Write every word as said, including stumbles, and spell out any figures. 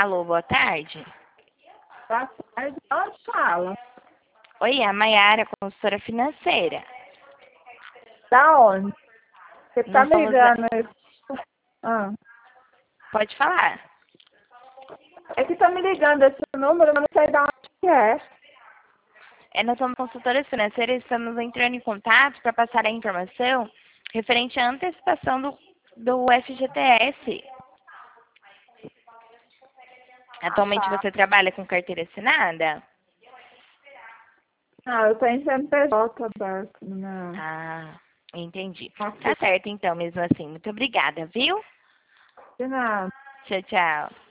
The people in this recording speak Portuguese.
Alô, boa tarde. Boa tarde, onde fala? Oi, é a Maiara, consultora financeira. Da onde? Você tá Nós me somos... ligando? Ah. Pode falar. É que tá me ligando esse número, mas não sei de onde que é. É, nós somos consultoras financeiras e estamos entrando em contato para passar a informação referente à antecipação do, do F G T S. Ah, Atualmente tá. você trabalha com carteira assinada? Ah, eu tô em C N P J aberto. Não. Ah, entendi. Nossa, Tá certo então, mesmo assim. Muito obrigada, viu? de nada. Tchau, tchau.